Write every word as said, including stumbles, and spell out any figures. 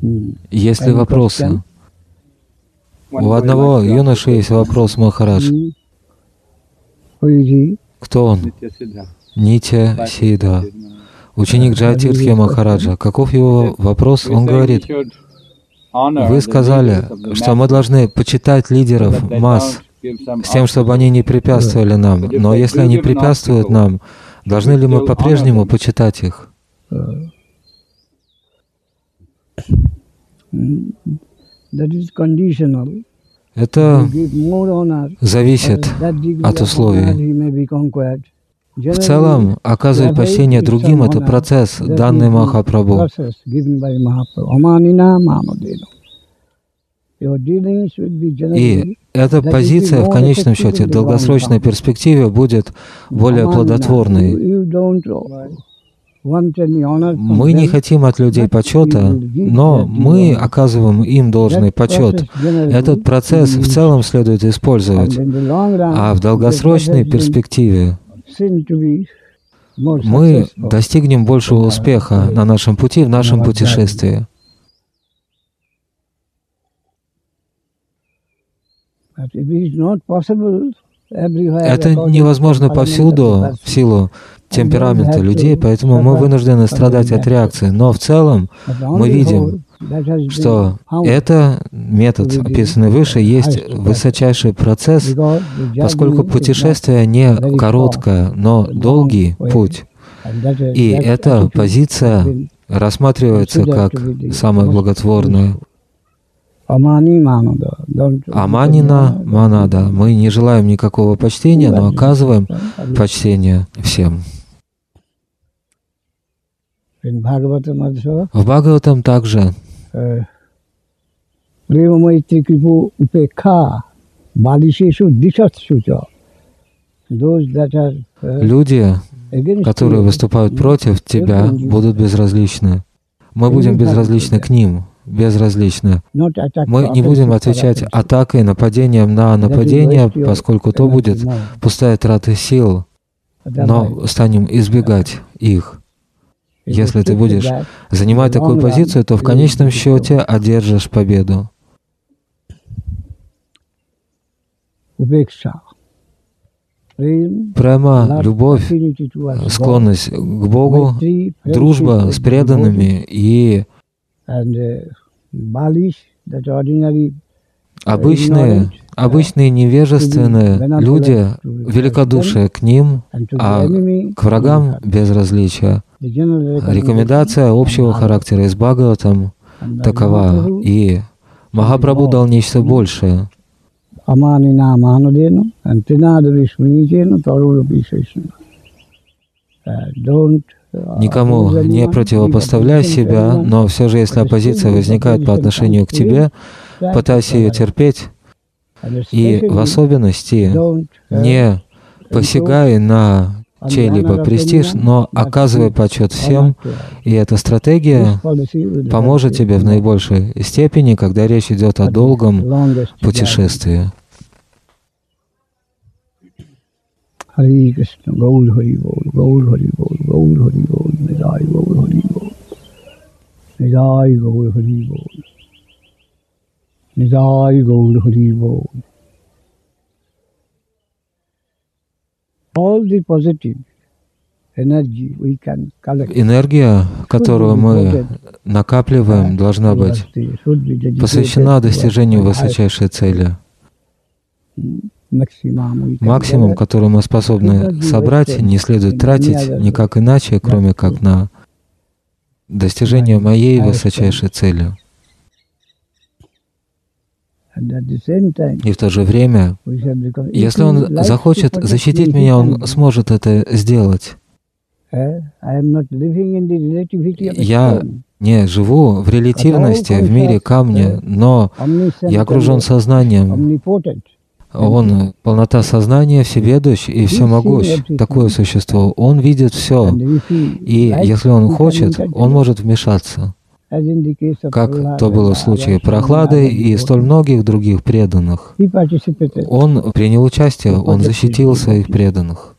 Есть ли вопросы? У одного юноши есть вопрос, Махарадж. Кто он? Нитья Сидха, ученик Джайатиртхи Махараджа. Каков его вопрос? Он говорит: вы сказали, что мы должны почитать лидеров масс с тем, чтобы они не препятствовали нам. Но если они препятствуют нам, должны ли мы по-прежнему почитать их? Это зависит от условий. В целом, оказывать почтение другим — это процесс, данный Махапрабху. И эта позиция в конечном счете, в долгосрочной перспективе будет более плодотворной. Мы не хотим от людей почета, но мы оказываем им должный почет. Этот процесс в целом следует использовать. А в долгосрочной перспективе мы достигнем большего успеха на нашем пути, в нашем путешествии. Это невозможно повсюду в силу темперамента людей, поэтому мы вынуждены страдать от реакции. Но в целом мы видим, что это метод, описанный выше, есть высочайший процесс, поскольку путешествие не короткое, но долгий путь. И эта позиция рассматривается как самая благотворная. Аманина Манада. Мы не желаем никакого почтения, но оказываем почтение всем. В Бхагаватам также люди, которые выступают против тебя, будут безразличны. Мы будем безразличны к ним. Безразличны. Мы не будем отвечать атакой, нападением на нападение, поскольку то будет пустая трата сил, но станем избегать их. Если ты будешь занимать такую позицию, то в конечном счете одержишь победу. Према, любовь, склонность к Богу, дружба с преданными и обычные, обычные невежественные люди, великодушие к ним, а к врагам безразличие. Рекомендация общего характера из Бхагаватам такова, и Махапрабху дал нечто большее. Никому не противопоставляй себя, но все же, если оппозиция возникает по отношению к тебе, пытайся ее терпеть, и в особенности не посягай на чей-либо престиж, но оказывай почет всем, и эта стратегия поможет тебе в наибольшей степени, когда речь идет о долгом путешествии. Hare Krishna, Gaur Hari Bol, Gaur Hari Bol, Gaur Hari Bol, Nidai Gaur Hari Bol, Nidai Gaur Hari Bol, Nidai Gaur Hari Bol. All the positive energy we can collect. Энергия, которую мы накапливаем, должна быть посвящена достижению высочайшей цели. Максимум, который мы способны собрать, не следует тратить никак иначе, кроме как на достижение моей высочайшей цели. И в то же время, если он захочет защитить меня, он сможет это сделать. Я не живу в релятивности, в мире камня, но я окружен сознанием. Он — полнота сознания, всеведущ и всемогущ. Такое существо. Он видит все. И если он хочет, он может вмешаться. Как то было в случае Прохлады и столь многих других преданных. Он принял участие, он защитил своих преданных.